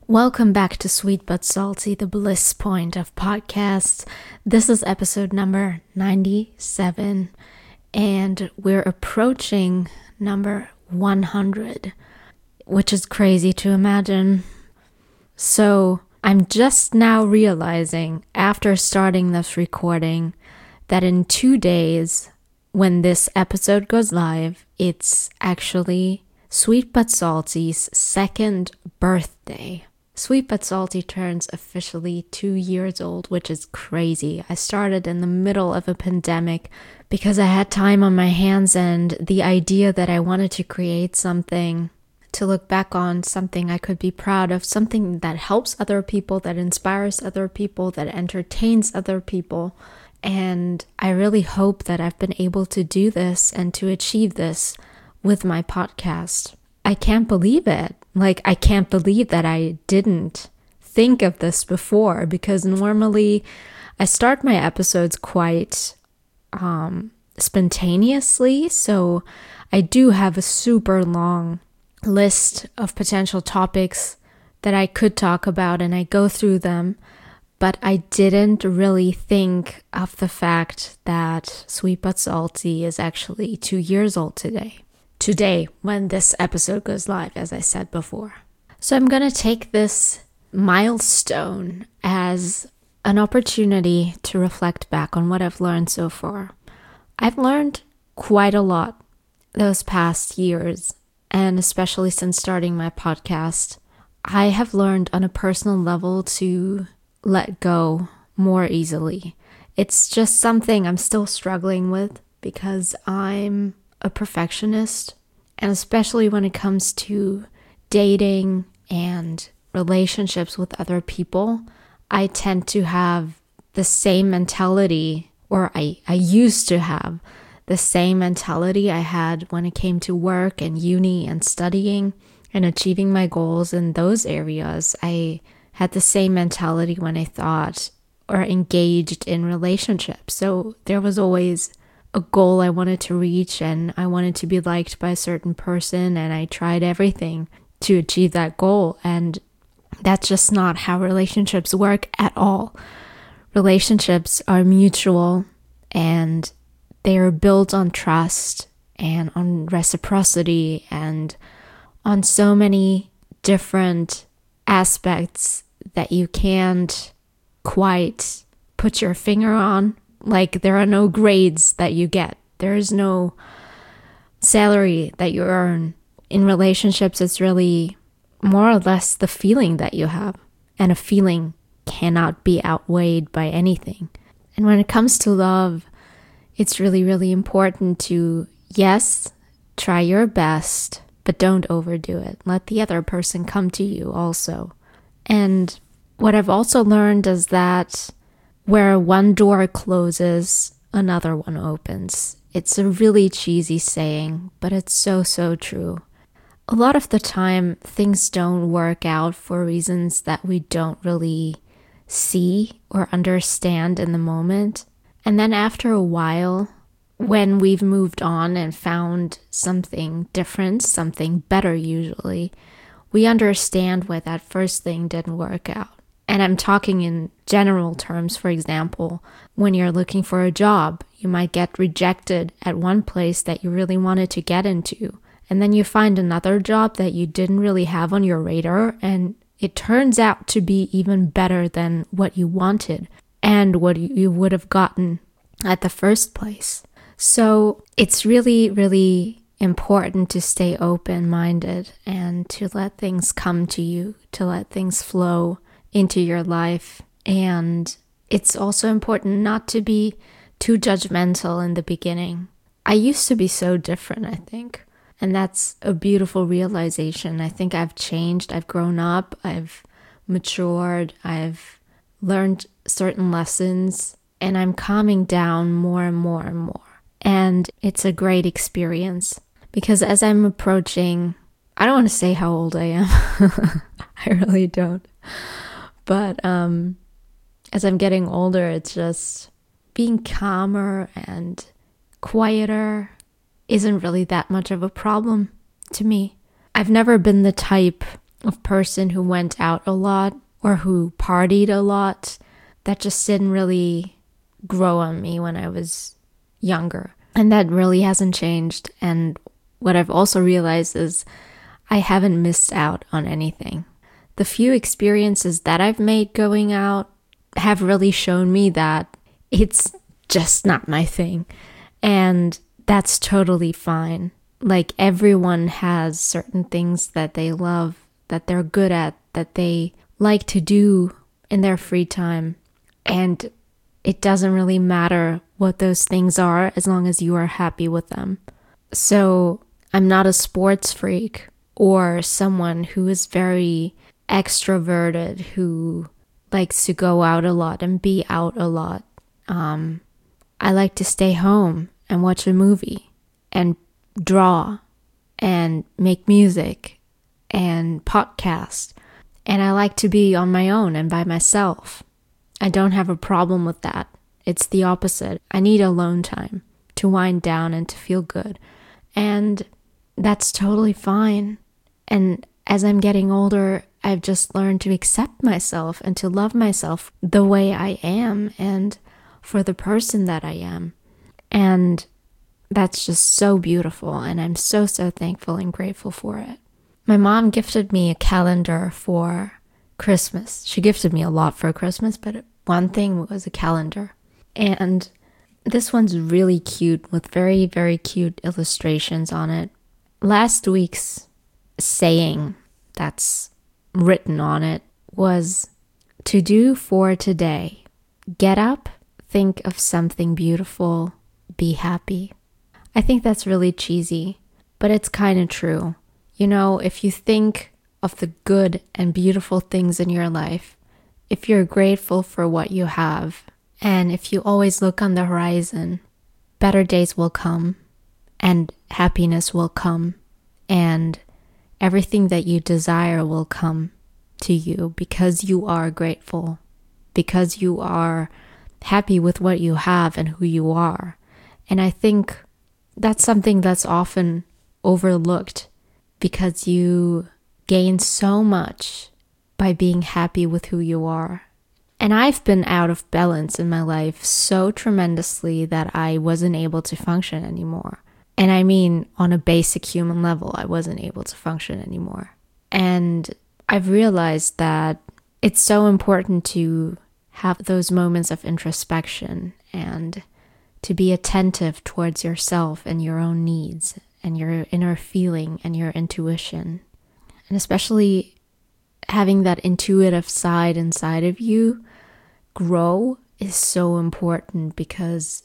Welcome back to Sweet But Salty, the bliss point of podcasts. This is episode number 97, and we're approaching number 100, which is crazy to imagine. So I'm just now realizing, after starting this recording, that in 2 days, when this episode goes live, it's actually Sweet But Salty's second birthday. Sweet But Salty turns officially 2 years old, which is crazy. I started in the middle of a pandemic because I had time on my hands, and the idea that I wanted to create something to look back on, something I could be proud of, something that helps other people, that inspires other people, that entertains other people. And I really hope that I've been able to do this and to achieve this with my podcast. I can't believe it. I can't believe that I didn't think of this before, because normally I start my episodes quite spontaneously. So I do have a super long list of potential topics that I could talk about, and I go through them. But I didn't really think of the fact that Sweet But Salty is actually 2 years old today. Today, when this episode goes live, as I said before. So I'm going to take this milestone as an opportunity to reflect back on what I've learned so far. I've learned quite a lot those past years, and especially since starting my podcast. I have learned on a personal level to let go more easily. It's just something I'm still struggling with because I'm a perfectionist, and especially when it comes to dating and relationships with other people, I tend to have the same mentality, or I used to have the same mentality I had when it came to work and uni and studying and achieving my goals in those areas. I had the same mentality when I thought or engaged in relationships. So there was always a goal I wanted to reach, and I wanted to be liked by a certain person, and I tried everything to achieve that goal. And that's just not how relationships work at all. Relationships are mutual, and they are built on trust and on reciprocity and on so many different aspects that you can't quite put your finger on. There are no grades that you get. There is no salary that you earn. In relationships, it's really more or less the feeling that you have. And a feeling cannot be outweighed by anything. And when it comes to love, it's really, really important to, yes, try your best, but don't overdo it. Let the other person come to you also. And what I've also learned is that where one door closes, another one opens. It's a really cheesy saying, but it's so, so true. A lot of the time, things don't work out for reasons that we don't really see or understand in the moment. And then after a while, when we've moved on and found something different, something better usually, we understand why that first thing didn't work out. And I'm talking in general terms. For example, when you're looking for a job, you might get rejected at one place that you really wanted to get into. And then you find another job that you didn't really have on your radar, and it turns out to be even better than what you wanted and what you would have gotten at the first place. So it's really, really important to stay open-minded and to let things come to you, to let things flow into your life. And it's also important not to be too judgmental in the beginning. I used to be so different, I think. And that's a beautiful realization. I think I've changed, I've grown up, I've matured, I've learned certain lessons, and I'm calming down more and more and more. And it's a great experience because as I'm approaching, I don't want to say how old I am. I really don't. But as I'm getting older, it's just being calmer and quieter isn't really that much of a problem to me. I've never been the type of person who went out a lot or who partied a lot. That just didn't really grow on me when I was younger. And that really hasn't changed. And what I've also realized is I haven't missed out on anything. The few experiences that I've made going out have really shown me that it's just not my thing. And that's totally fine. Like, everyone has certain things that they love, that they're good at, that they like to do in their free time. And it doesn't really matter what those things are as long as you are happy with them. So I'm not a sports freak or someone who is very extroverted, who likes to go out a lot and be out a lot. I like to stay home and watch a movie and draw and make music and podcast. And I like to be on my own and by myself. I don't have a problem with that. It's the opposite. I need alone time to wind down and to feel good. And that's totally fine. And as I'm getting older, I've just learned to accept myself and to love myself the way I am and for the person that I am. And that's just so beautiful. And I'm so, so thankful and grateful for it. My mom gifted me a calendar for Christmas. She gifted me a lot for Christmas, but one thing was a calendar. And this one's really cute with very, very cute illustrations on it. Last week's saying that's written on it was to do for today. Get up, think of something beautiful, be happy. I think that's really cheesy, but it's kind of true. You know, if you think of the good and beautiful things in your life, if you're grateful for what you have, and if you always look on the horizon, better days will come, and happiness will come, and everything that you desire will come to you because you are grateful, because you are happy with what you have and who you are. And I think that's something that's often overlooked because you gain so much by being happy with who you are. And I've been out of balance in my life so tremendously that I wasn't able to function anymore. And I mean, on a basic human level, I wasn't able to function anymore. And I've realized that it's so important to have those moments of introspection and to be attentive towards yourself and your own needs and your inner feeling and your intuition. And especially having that intuitive side inside of you grow is so important because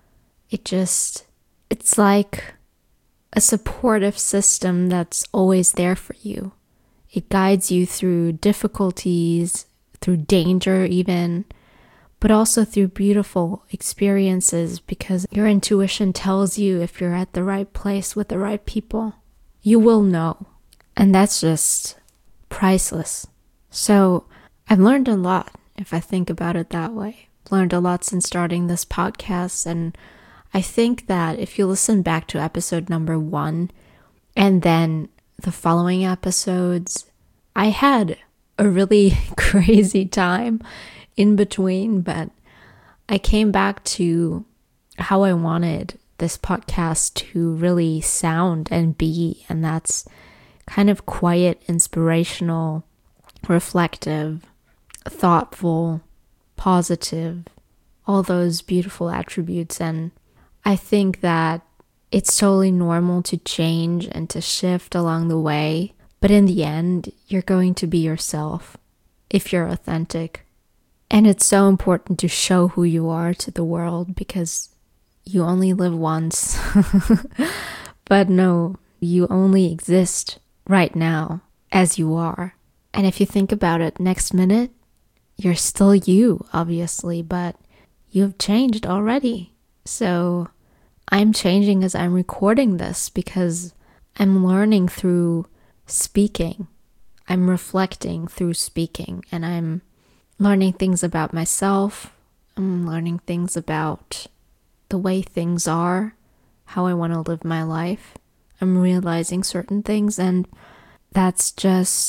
it's like a supportive system that's always there for you. It guides you through difficulties, through danger even, but also through beautiful experiences because your intuition tells you if you're at the right place with the right people. You will know. And that's just priceless. So I've learned a lot if I think about it that way. I've learned a lot since starting this podcast, and I think that if you listen back to episode number 1 and then the following episodes, I had a really crazy time in between, but I came back to how I wanted this podcast to really sound and be, and that's kind of quiet, inspirational, reflective, thoughtful, positive, all those beautiful attributes. And I think that it's totally normal to change and to shift along the way, but in the end, you're going to be yourself if you're authentic. And it's so important to show who you are to the world because you only live once. But no, you only exist right now as you are. And if you think about it, next minute, you're still you, obviously, but you've changed already. So I'm changing as I'm recording this because I'm learning through speaking. I'm reflecting through speaking, and I'm learning things about myself. I'm learning things about the way things are, how I want to live my life. I'm realizing certain things, and that's just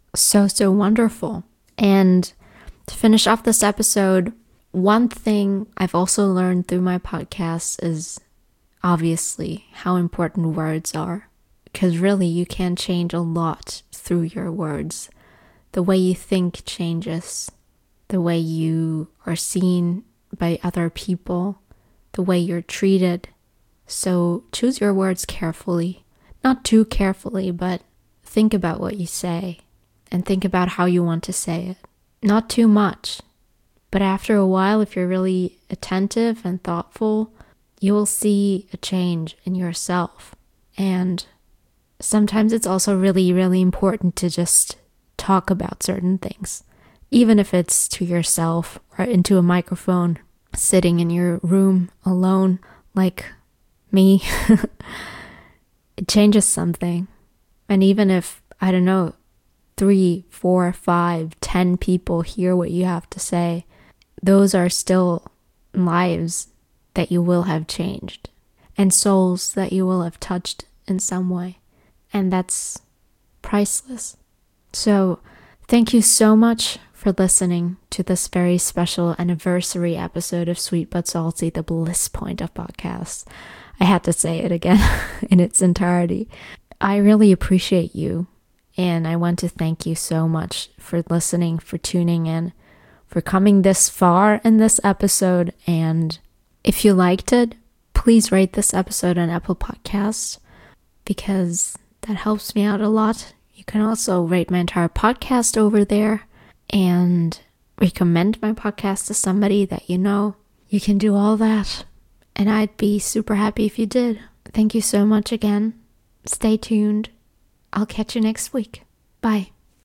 so wonderful. And to finish off this episode, one thing I've also learned through my podcast is obviously how important words are. Because really, you can change a lot through your words. The way you think changes, the way you are seen by other people, the way you're treated. So choose your words carefully. Not too carefully, but think about what you say and think about how you want to say it. Not too much, but after a while, if you're really attentive and thoughtful, you will see a change in yourself. And sometimes it's also really, really important to just talk about certain things, even if it's to yourself or into a microphone, sitting in your room alone, like me. It changes something. And even if, I don't know, 3, 4, 5, 10 people hear what you have to say, those are still lives that you will have changed and souls that you will have touched in some way. And that's priceless. So thank you so much for listening to this very special anniversary episode of Sweet But Salty, the Bliss Point of podcasts. I had to say it again in its entirety. I really appreciate you, and I want to thank you so much for listening, for tuning in, for coming this far in this episode. And if you liked it, please rate this episode on Apple Podcasts, because that helps me out a lot. You can also rate my entire podcast over there and recommend my podcast to somebody that you know. You can do all that, and I'd be super happy if you did. Thank you so much again. Stay tuned. I'll catch you next week. Bye.